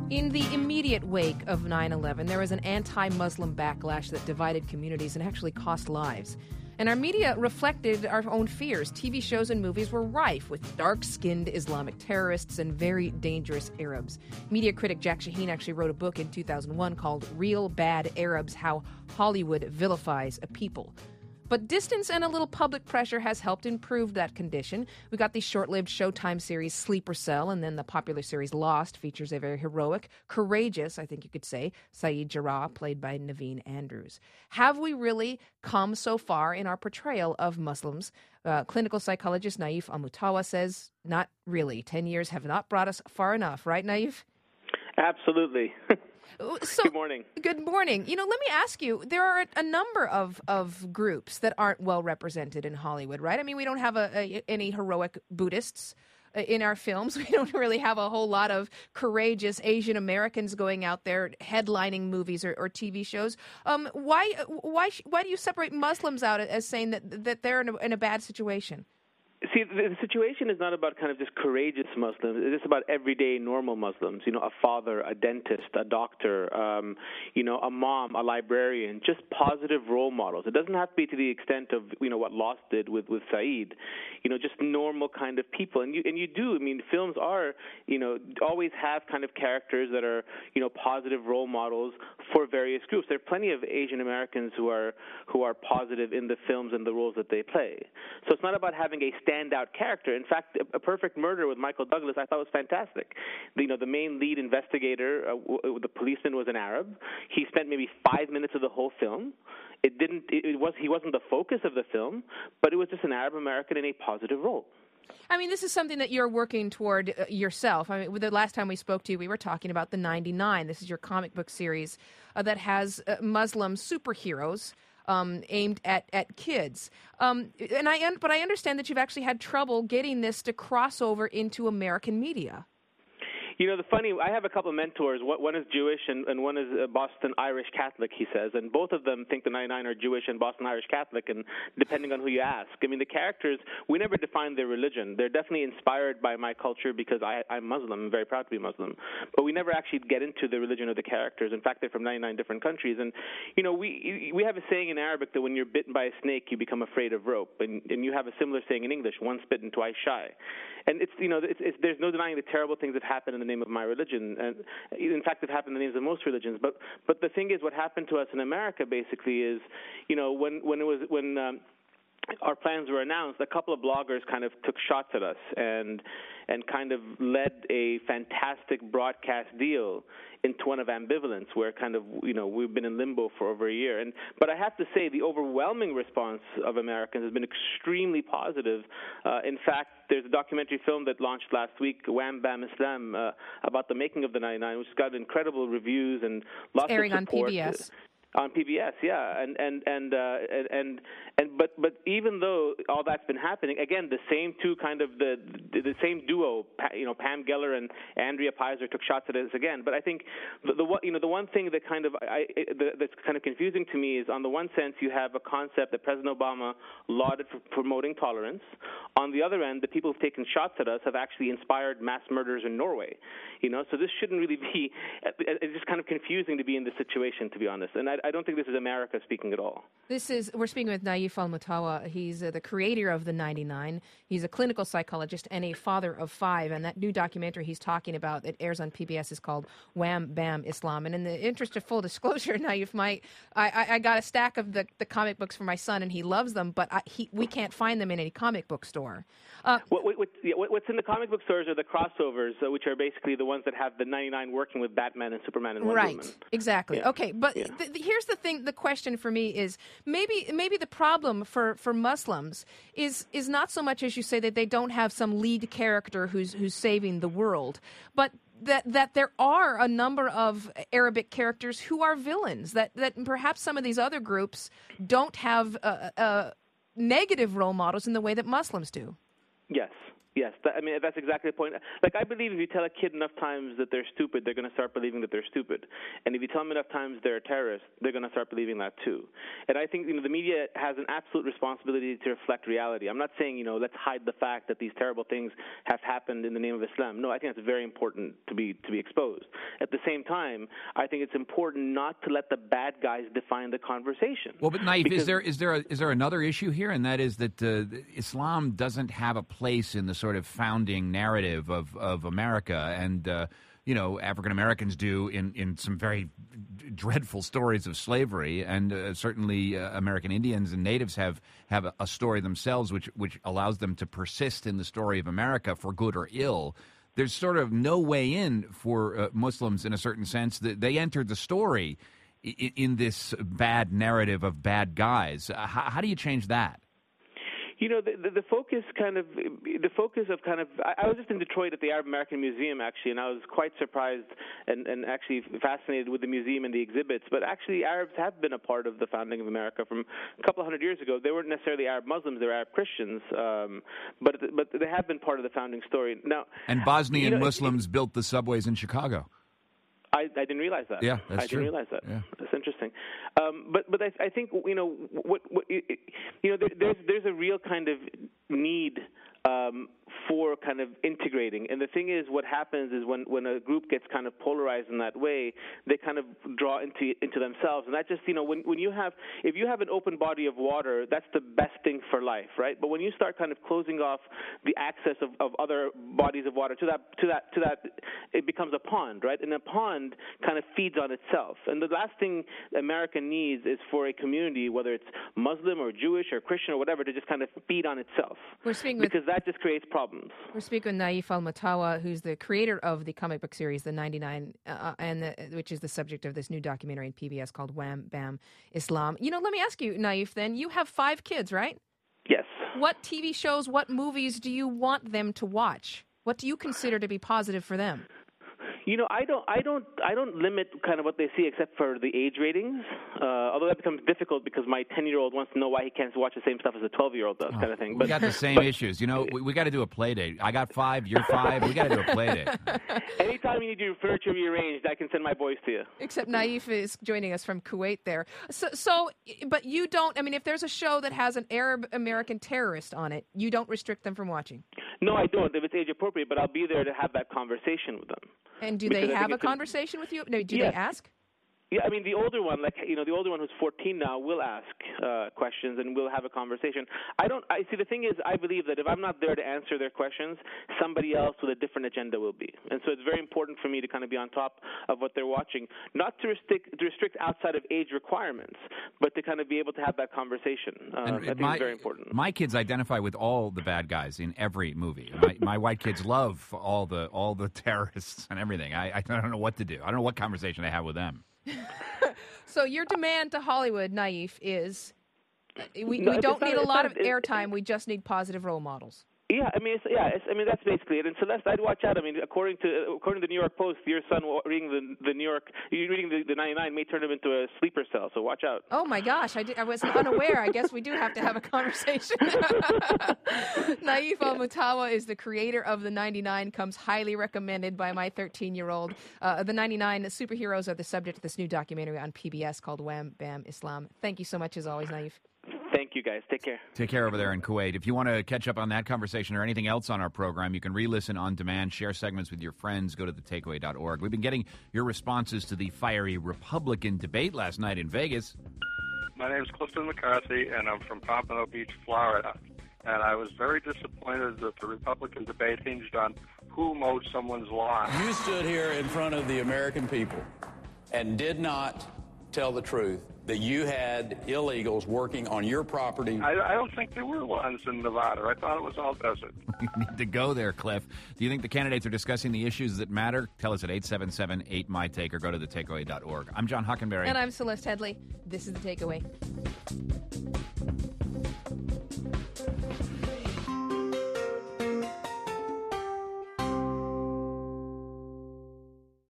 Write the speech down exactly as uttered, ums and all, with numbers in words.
In the immediate wake of nine eleven, there was an anti-Muslim backlash that divided communities and actually cost lives. And our media reflected our own fears. T V shows and movies were rife with dark-skinned Islamic terrorists and very dangerous Arabs. Media critic Jack Shaheen actually wrote a book in two thousand one called Real Bad Arabs: How Hollywood Vilifies a People. But distance and a little public pressure has helped improve that condition. We got the short-lived Showtime series Sleeper Cell, and then the popular series Lost features a very heroic, courageous, I think you could say, Saeed Jarrah, played by Naveen Andrews. Have we really come so far in our portrayal of Muslims? Uh, clinical psychologist Naif Almutawa says, not really. Ten years have not brought us far enough, right, Naif? Absolutely. So, good morning. Good morning. You know, let me ask you, there are a number of, of groups that aren't well represented in Hollywood, right? I mean, we don't have a, a, any heroic Buddhists in our films. We don't really have a whole lot of courageous Asian Americans going out there headlining movies or, or T V shows. Um, why, why, why do you separate Muslims out as saying that, that they're in a, in a bad situation? See, the situation is not about kind of just courageous Muslims. It's about everyday normal Muslims. You know, a father, a dentist, a doctor, um, you know, a mom, a librarian, just positive role models. It doesn't have to be to the extent of, you know, what Lost did with, with Saeed. You know, just normal kind of people. And you and you do, I mean, films are, you know, always have kind of characters that are, you know, positive role models for various groups. There are plenty of Asian Americans who are who are positive in the films and the roles that they play. So it's not about having a standout character. In fact, A Perfect Murder with Michael Douglas I thought was fantastic. The, you know, the main lead investigator, uh, w- the policeman, was an Arab. He spent maybe five minutes of the whole film. It didn't. It, it was. He wasn't the focus of the film, but it was just an Arab American in a positive role. I mean, this is something that you're working toward uh, yourself. I mean, the last time we spoke to you, we were talking about the ninety-nine. This is your comic book series uh, that has uh, Muslim superheroes Um, aimed at, at kids. Um, and I, but I understand that you've actually had trouble getting this to cross over into American media. You know, the funny, I have a couple of mentors. One is Jewish and, and one is Boston Irish Catholic, he says. And both of them think the ninety-nine are Jewish and Boston Irish Catholic, and depending on who you ask. I mean, the characters, we never define their religion. They're definitely inspired by my culture because I, I'm Muslim. I'm very proud to be Muslim. But we never actually get into the religion of the characters. In fact, they're from ninety-nine different countries. And, you know, we we have a saying in Arabic that when you're bitten by a snake, you become afraid of rope. And, and you have a similar saying in English, once bitten, twice shy. And it's, you know, it's, it's, there's no denying the terrible things that happen in the name of my religion. And in fact, it happened in the names of most religions. But but the thing is, what happened to us in America basically is, you know, when when it was when um, our plans were announced, a couple of bloggers kind of took shots at us and and kind of led a fantastic broadcast deal into one of ambivalence, where kind of, you know, we've been in limbo for over a year. And but I have to say, the overwhelming response of Americans has been extremely positive. Uh, in fact, there's a documentary film that launched last week, Wham Bam Islam, uh, about the making of the ninety-nine, which got incredible reviews and lots airing of support. On P B S. On P B S, yeah, and and and uh, and, and and but but even though all that's been happening, again, the same two kind of the the, the same duo, you know, Pam Geller and Andrea Peyser took shots at us again. But I think the, the you know the one thing that kind of I the, that's kind of confusing to me is, on the one sense, you have a concept that President Obama lauded for promoting tolerance. On the other end, the people who've taken shots at us have actually inspired mass murders in Norway. You know, so this shouldn't really be. It's just kind of confusing to be in this situation, to be honest. And I, I don't think this is America speaking at all. This is, we're speaking with Naif Almutawa. He's uh, the creator of the ninety-nine. He's a clinical psychologist and a father of five. And that new documentary he's talking about that airs on P B S is called Wham Bam Islam. And in the interest of full disclosure, Naif, my, I, I, I got a stack of the, the comic books for my son, and he loves them, but I, he, we can't find them in any comic book store. Uh, what, what, yeah, what's in the comic book stores are the crossovers, uh, which are basically the ones that have the ninety-nine working with Batman and Superman and Wonder right, Woman. Exactly. Yeah. Okay, but yeah. th- th- here's the thing. The question for me is maybe maybe the problem for, for Muslims is is not so much, as you say, that they don't have some lead character who's who's saving the world, but that that there are a number of Arabic characters who are villains. That that perhaps some of these other groups don't have uh, uh, negative role models in the way that Muslims do. Yes. Yes, that, I mean, that's exactly the point. Like, I believe if you tell a kid enough times that they're stupid, they're going to start believing that they're stupid. And if you tell them enough times they're a terrorist, they're going to start believing that too. And I think, you know, the media has an absolute responsibility to reflect reality. I'm not saying, you know, let's hide the fact that these terrible things have happened in the name of Islam. No, I think it's very important to be to be exposed. At the same time, I think it's important not to let the bad guys define the conversation. Well, but Naif, is there is there a, is there another issue here, and that is that uh, Islam doesn't have a place in the sort of founding narrative of, of America, and uh, you know, African Americans do in, in some very dreadful stories of slavery, and uh, certainly uh, American Indians and natives have have a, a story themselves, which which allows them to persist in the story of America for good or ill. There's sort of no way in for uh, Muslims in a certain sense. That they entered the story in, in this bad narrative of bad guys. Uh, how, how do you change that? You know, the, the, the focus kind of, the focus of kind of, I, I was just in Detroit at the Arab American Museum, actually, and I was quite surprised and, and actually fascinated with the museum and the exhibits. But actually, Arabs have been a part of the founding of America from a couple of hundred years ago. They weren't necessarily Arab Muslims, they were Arab Christians, um, but but they have been part of the founding story. Now, and Bosnian you know, Muslims it, built the subways in Chicago. I, I didn't realize that. Yeah, that's I true. didn't realize that. Yeah. That's interesting. Um, but but I, I think you know what, what you know there, there's there's a real kind of need um, for kind of integrating. And the thing is, what happens is when, when a group gets kind of polarized in that way, they kind of draw into into themselves. And that just, you know, when, when you have, if you have an open body of water, that's the best thing for life, right? But when you start kind of closing off the access of, of other bodies of water to that, to that, to that, it becomes a pond, right? And a pond kind of feeds on itself. And the last thing America needs is for a community, whether it's Muslim or Jewish or Christian or whatever, to just kind of feed on itself. We're speaking because with, that just creates problems. We're speaking with Naif Al-Matawa, who's the creator of the comic book series, The ninety-nine, uh, and the, which is the subject of this new documentary in P B S called Wham Bam Islam. You know, let me ask you, Naif, then, you have five kids, right? Yes. What T V shows, what movies do you want them to watch? What do you consider to be positive for them? You know, I don't, I don't, I don't limit kind of what they see except for the age ratings. Uh, although that becomes difficult because my ten-year-old wants to know why he can't watch the same stuff as a twelve-year-old does, oh, kind of thing. We but, got the same but, issues. You know, we, we got to do a play date. I got five, you're five. We got to do a play date. Anytime you need your furniture rearranged, I can send my boys to you. Except Naif is joining us from Kuwait there. So, so, but you don't. I mean, if there's a show that has an Arab American terrorist on it, you don't restrict them from watching. No, I don't. If it's age appropriate, but I'll be there to have that conversation with them. And do because they have a conversation with you? No, do yes. they ask? Yeah, I mean, the older one, like, you know, the older one who's fourteen now will ask uh, questions and we'll have a conversation. I don't, I see, the thing is, I believe that if I'm not there to answer their questions, somebody else with a different agenda will be. And so it's very important for me to kind of be on top of what they're watching, not to restrict, to restrict outside of age requirements, but to kind of be able to have that conversation. Uh, I think my, it's very important. My kids identify with all the bad guys in every movie. My, my white kids love all the all the terrorists and everything. I, I don't know what to do. I don't know what conversation I have with them. So your demand to Hollywood, Naif, is we, no, we don't need not, a lot not, of airtime. We just need positive role models. Yeah, I mean, it's, yeah, it's, I mean that's basically it. And Celeste, I'd watch out. I mean, according to according to the New York Post, your son reading the the New York, reading the, the ninety-nine may turn him into a sleeper cell. So watch out. Oh my gosh, I, did, I was unaware. I guess we do have to have a conversation. Naif Al-Matawa is the creator of the ninety-nine. Comes highly recommended by my thirteen-year-old. Uh, the ninety-nine superheroes are the subject of this new documentary on P B S called Wham Bam Islam. Thank you so much, as always, Naif. Thank you, guys. Take care. Take care over there in Kuwait. If you want to catch up on that conversation or anything else on our program, you can re-listen on demand, share segments with your friends, go to the takeaway dot org. We've been getting your responses to the fiery Republican debate last night in Vegas. My name is Clifton McCarthy, and I'm from Pompano Beach, Florida. And I was very disappointed that the Republican debate hinged on who mowed someone's lawn. You stood here in front of the American people and did not tell the truth that you had illegals working on your property. I, I don't think there were lawns in Nevada. I thought it was all desert. You need to go there, Cliff. Do you think the candidates are discussing the issues that matter? Tell us at eight seven seven eight M Y Take or go to the takeaway dot org. I'm John Hockenberry. And I'm Celeste Headley. This is The Takeaway.